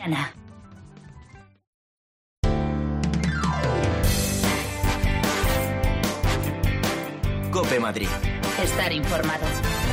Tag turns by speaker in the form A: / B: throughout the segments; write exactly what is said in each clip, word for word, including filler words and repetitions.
A: Ana.
B: COPE Madrid.
A: Estar informado.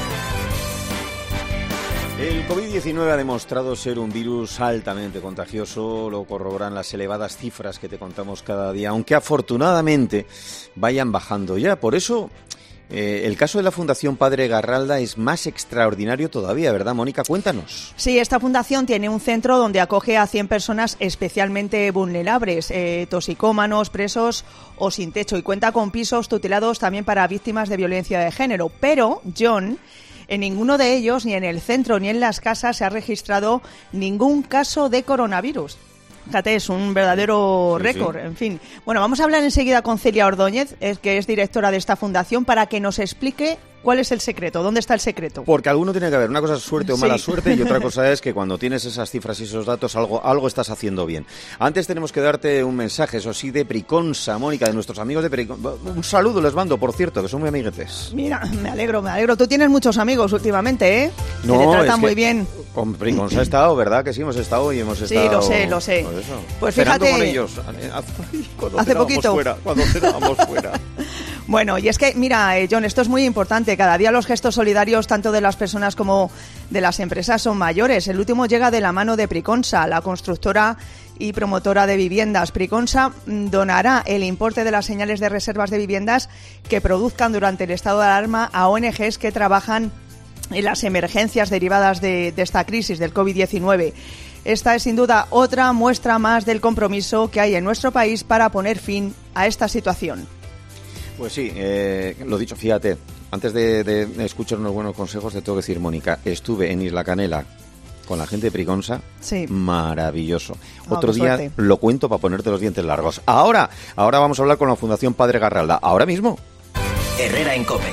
C: El covid diecinueve ha demostrado ser un virus altamente contagioso, lo corroboran las elevadas cifras que te contamos cada día, aunque afortunadamente vayan bajando ya. Por eso, eh, el caso de la Fundación Padre Garralda es más extraordinario todavía, ¿verdad, Mónica? Cuéntanos.
D: Sí, esta fundación tiene un centro donde acoge a cien personas especialmente vulnerables, eh, toxicómanos, presos o sin techo, y cuenta con pisos tutelados también para víctimas de violencia de género. Pero, John, en ninguno de ellos, ni en el centro ni en las casas, se ha registrado ningún caso de coronavirus. Fíjate, es un verdadero sí, récord, sí. En fin. Bueno, vamos a hablar enseguida con Celia Ordóñez, que es directora de esta fundación, para que nos explique cuál es el secreto, dónde está el secreto.
C: Porque alguno tiene que haber, una cosa es suerte o
D: sí.
C: mala suerte, y otra cosa es que cuando tienes esas cifras y esos datos, algo, algo estás haciendo bien. Antes tenemos que darte un mensaje, eso sí, de Priconsa, Mónica, de nuestros amigos de Priconsa. Un saludo les mando, por cierto, que son muy amiguetes.
D: Mira, me alegro, me alegro. Tú tienes muchos amigos últimamente, ¿eh?
C: No,
D: que te tratan
C: es que
D: muy bien.
C: Con Priconsa he estado, ¿verdad? Que sí, hemos estado y hemos estado...
D: Sí, lo sé, lo sé.
C: Por eso.
D: Pues
C: Esperando
D: fíjate...
C: con ellos. Cuando
D: hace poquito.
C: Fuera, cuando cenábamos fuera.
D: Bueno, y es que, mira, eh, John, esto es muy importante. Cada día los gestos solidarios, tanto de las personas como de las empresas, son mayores. El último llega de la mano de Priconsa, la constructora y promotora de viviendas. Priconsa donará el importe de las señales de reservas de viviendas que produzcan durante el estado de alarma a O N Ges que trabajan en las emergencias derivadas de, de esta crisis del covid diecinueve. Esta es sin duda otra muestra más del compromiso que hay en nuestro país para poner fin a esta situación.
C: Pues sí, eh, lo dicho, fíjate, antes de, de escuchar unos buenos consejos te tengo que decir, Mónica, estuve en Isla Canela con la gente de Priconsa,
D: sí.
C: Maravilloso.
D: Oh,
C: Otro día
D: suerte.
C: Lo cuento para ponerte los dientes largos. Ahora, ahora vamos a hablar con la Fundación Padre Garralda, ahora mismo.
B: Herrera en COPE.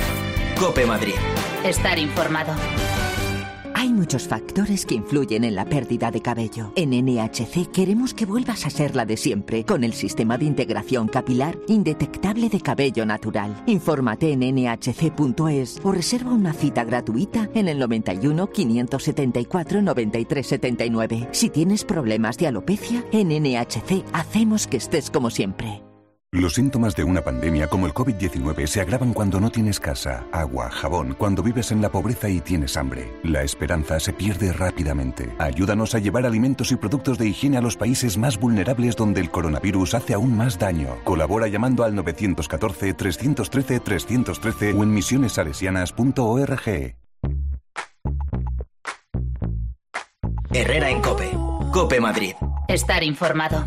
B: COPE Madrid.
A: Estar informado.
E: Hay muchos factores que influyen en la pérdida de cabello. En N H C queremos que vuelvas a ser la de siempre, con el sistema de integración capilar indetectable de cabello natural. Infórmate en ene hache ce punto es o reserva una cita gratuita en el noventa y uno, quinientos setenta y cuatro, noventa y tres setenta y nueve. Si tienes problemas de alopecia, en N H C hacemos que estés como siempre.
F: Los síntomas de una pandemia como el covid diecinueve se agravan cuando no tienes casa, agua, jabón, cuando vives en la pobreza y tienes hambre. La esperanza se pierde rápidamente. Ayúdanos a llevar alimentos y productos de higiene a los países más vulnerables donde el coronavirus hace aún más daño. Colabora llamando al nueve uno cuatro, tres uno tres, tres uno tres o en misiones salesianas punto org.
B: Herrera en COPE. COPE Madrid.
A: Estar informado.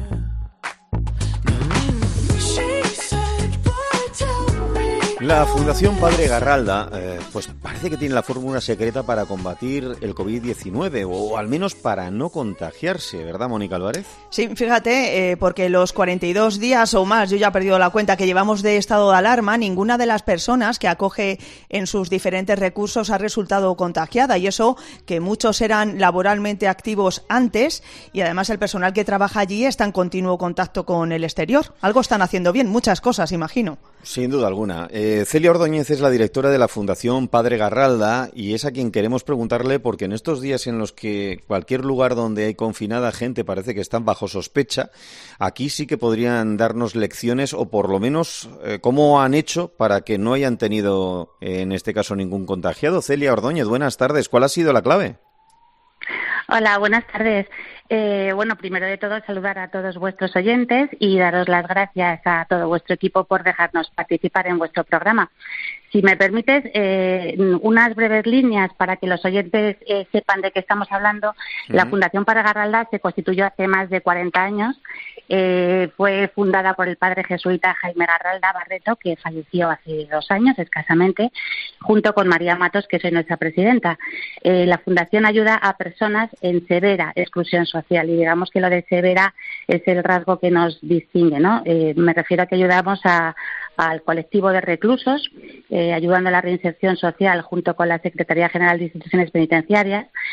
C: La Fundación Padre Garralda, eh, pues parece que tiene la fórmula secreta para combatir el covid diecinueve, o al menos para no contagiarse, ¿verdad, Mónica Álvarez?
D: Sí, fíjate, eh, porque los cuarenta y dos días o más, yo ya he perdido la cuenta, que llevamos de estado de alarma, ninguna de las personas que acoge en sus diferentes recursos ha resultado contagiada, y eso que muchos eran laboralmente activos antes, y además el personal que trabaja allí está en continuo contacto con el exterior. Algo están haciendo bien, muchas cosas, imagino.
C: Sin duda alguna. Eh, Celia Ordóñez es la directora de la Fundación Padre Garralda y es a quien queremos preguntarle, porque en estos días en los que cualquier lugar donde hay confinada gente parece que están bajo sospecha, aquí sí que podrían darnos lecciones, o por lo menos eh, cómo han hecho para que no hayan tenido eh, en este caso ningún contagiado. Celia Ordóñez, buenas tardes. ¿Cuál ha sido la clave?
G: Hola, buenas tardes. Eh, bueno, primero de todo, saludar a todos vuestros oyentes y daros las gracias a todo vuestro equipo por dejarnos participar en vuestro programa. Si me permites, eh, unas breves líneas para que los oyentes eh, sepan de qué estamos hablando. Uh-huh. La Fundación Padre Garralda se constituyó hace más de cuarenta años. Eh, fue fundada por el padre jesuita Jaime Garralda Barreto, que falleció hace dos años escasamente, junto con María Matos, que soy nuestra presidenta. Eh, la Fundación ayuda a personas en severa exclusión social, y digamos que lo de severa es el rasgo que nos distingue, ¿no? Eh, me refiero a que ayudamos a al colectivo de reclusos, eh, ayudando a la reinserción social junto con la Secretaría General de Instituciones Penitenciarias.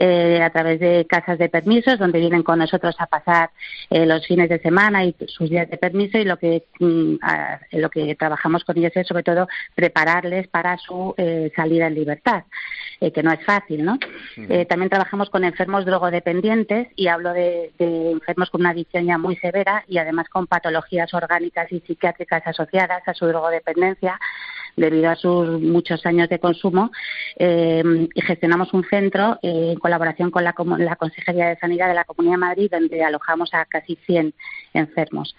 G: eh, a través de casas de permisos, donde vienen con nosotros a pasar eh, los fines de semana y sus días de permiso, y lo que mm, a, lo que trabajamos con ellos es sobre todo prepararles para su eh, salida en libertad, eh, que no es fácil, ¿no? Uh-huh. Eh, también trabajamos con enfermos drogodependientes, y hablo de, de enfermos con una adicción ya muy severa y además con patologías orgánicas y psiquiátricas asociadas a su drogodependencia debido a sus muchos años de consumo, eh, y gestionamos un centro eh, en colaboración con la, la Consejería de Sanidad de la Comunidad de Madrid, donde alojamos a casi cien enfermos.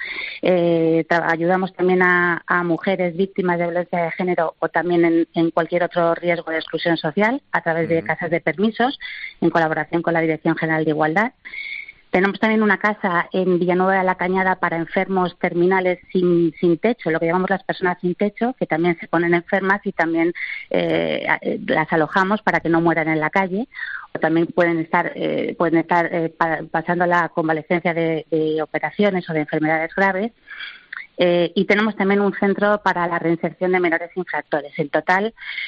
G: Eh, ayudamos también a, a mujeres víctimas de violencia de género o también en, en cualquier otro riesgo de exclusión social a través de casas de permisos, en colaboración con la Dirección General de Igualdad. Tenemos también una casa en Villanueva de la Cañada para enfermos terminales sin, sin techo, lo que llamamos las personas sin techo, que también se ponen enfermas y también eh, las alojamos para que no mueran en la calle, o también pueden estar eh, pueden estar eh, pa, pasando la convalecencia de, de operaciones o de enfermedades graves. Eh, y tenemos también un centro para la reinserción de menores infractores. En total,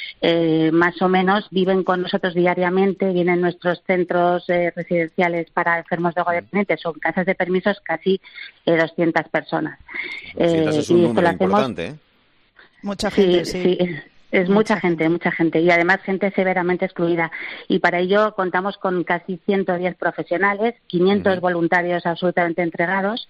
G: eh, más o menos, viven con nosotros diariamente, vienen nuestros centros eh, residenciales para enfermos drogodependientes o casas de permisos casi eh, doscientas personas.
C: doscientas
G: Eh,
C: es un
G: y
C: número
G: esto lo
C: importante,
G: hacemos...
C: ¿eh?
D: Mucha gente,
G: sí.
D: sí.
G: sí. Es mucha, mucha gente, mucha gente, y además gente severamente excluida. Y para ello contamos con casi ciento diez profesionales, quinientos uh-huh. voluntarios absolutamente entregados,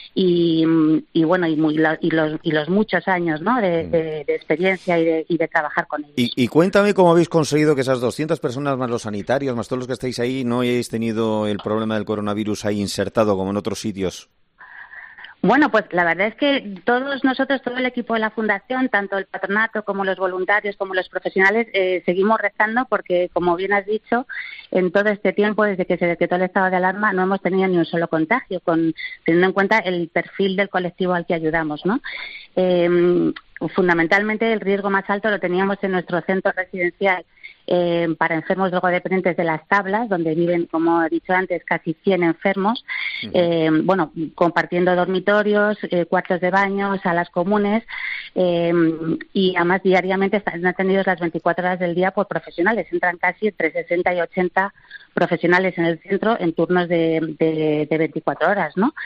G: y, y bueno, y, muy, y, los, y los muchos años, ¿no?, de, uh-huh. de, de experiencia y de, y de trabajar con ellos.
C: Y, y cuéntame cómo habéis conseguido que esas doscientas personas, más los sanitarios, más todos los que estáis ahí, no hayáis tenido el problema del coronavirus ahí insertado como en otros sitios.
G: Bueno, pues la verdad es que todos nosotros, todo el equipo de la Fundación, tanto el patronato como los voluntarios, como los profesionales, eh, seguimos rezando porque, como bien has dicho, en todo este tiempo, desde que se decretó el estado de alarma, no hemos tenido ni un solo contagio, con, teniendo en cuenta el perfil del colectivo al que ayudamos, ¿no? Eh, fundamentalmente el riesgo más alto lo teníamos en nuestro centro residencial eh, para enfermos drogodependientes de Las Tablas, donde viven, como he dicho antes, casi cien enfermos, uh-huh. eh, bueno, compartiendo dormitorios, eh, cuartos de baño, salas comunes, eh, y además diariamente están atendidos las veinticuatro horas del día por profesionales. Entran casi entre sesenta y ochenta profesionales en el centro en turnos de, de, de veinticuatro horas, ¿no?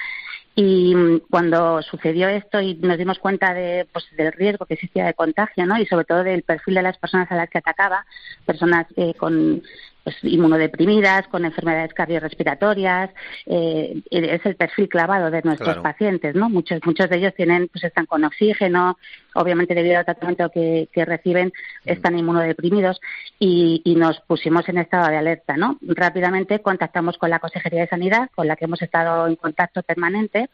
G: Y cuando sucedió esto y nos dimos cuenta de, pues, del riesgo que existía de contagio, ¿no?, y sobre todo del perfil de las personas a las que atacaba, personas eh, con pues, inmunodeprimidas, con enfermedades cardiorrespiratorias, eh, es el perfil clavado de nuestros claro. pacientes, ¿no? Muchos muchos de ellos tienen, pues están con oxígeno, obviamente debido al tratamiento que, que reciben están inmunodeprimidos, y, y nos pusimos en estado de alerta, ¿no? Rápidamente contactamos con la Consejería de Sanidad, con la que hemos estado en contacto permanente,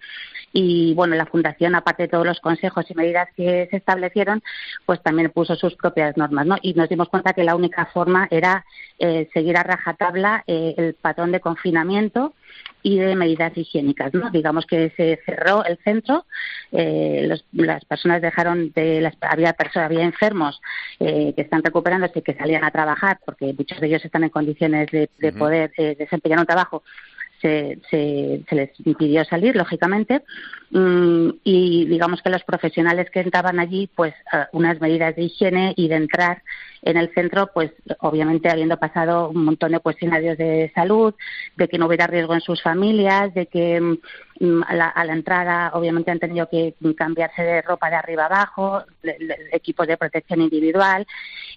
G: y bueno, la Fundación, aparte de todos los consejos y medidas que se establecieron, pues también puso sus propias normas, ¿no? Y nos dimos cuenta que la única forma era eh, seguir a rajatabla eh, el patrón de confinamiento y de medidas higiénicas, ¿no? Digamos que se cerró el centro, eh, los, las personas dejaron de las, había personas, había enfermos eh, que están recuperándose, que salían a trabajar, porque muchos de ellos están en condiciones de, de uh-huh. poder eh, desempeñar un trabajo. Se, se, se les impidió salir, lógicamente, mm, y digamos que los profesionales que entraban allí, pues uh, unas medidas de higiene y de entrar en el centro, pues obviamente habiendo pasado un montón de cuestionarios de salud, de que no hubiera riesgo en sus familias, de que mm, a, la, a la entrada obviamente han tenido que cambiarse de ropa de arriba abajo, de, de, de equipos de protección individual,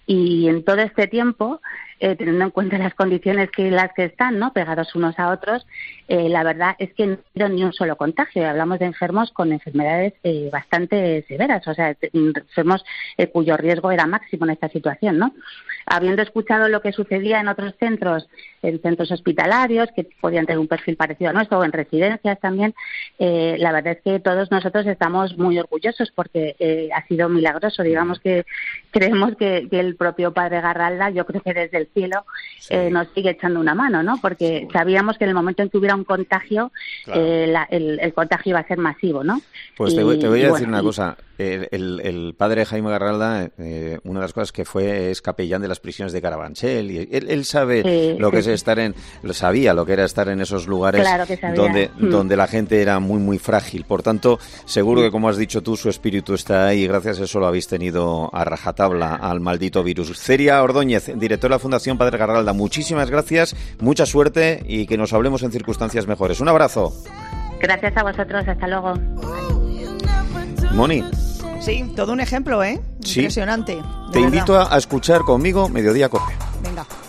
G: y en todo este tiempo, eh, teniendo en cuenta las condiciones que las que están, ¿no?, pegados unos a otros, eh, la verdad es que no ha habido ni un solo contagio. Hablamos de enfermos con enfermedades eh, bastante severas, o sea, enfermos eh, cuyo riesgo era máximo en esta situación, ¿no? Habiendo escuchado lo que sucedía en otros centros, en centros hospitalarios, que podían tener un perfil parecido a nuestro, o en residencias también, eh, la verdad es que todos nosotros estamos muy orgullosos porque eh, ha sido milagroso. Digamos que creemos que, que el propio Padre Garralda, yo creo que desde el cielo, sí. eh, nos sigue echando una mano, ¿no? Porque sí. sabíamos que en el momento en que hubiera un contagio, claro. eh, la, el, el contagio iba a ser masivo, ¿no?
C: Pues
G: y,
C: te voy, te voy a
G: y,
C: decir
G: bueno,
C: una cosa. el, el, el padre Jaime Garralda, eh, una de las cosas que fue es capellán de las prisiones de Carabanchel, y él, él sabe
G: sí,
C: lo que
G: sí.
C: es estar en, lo sabía lo que era estar en esos lugares
G: claro que sabía.
C: donde,
G: mm.
C: donde la gente era muy, muy frágil. Por tanto, seguro que, como has dicho tú, su espíritu está ahí, y gracias a eso lo habéis tenido a rajatabla al maldito virus. Celia Ordóñez, directora de la Fundación Padre Garralda, muchísimas gracias, mucha suerte y que nos hablemos en circunstancias mejores. Un abrazo.
G: Gracias a vosotros, hasta luego.
C: Moni.
D: Sí, todo un ejemplo, ¿eh?
C: Sí.
D: Impresionante.
C: Te
D: verdad.
C: invito a, a escuchar conmigo Mediodía Cope.
D: Venga.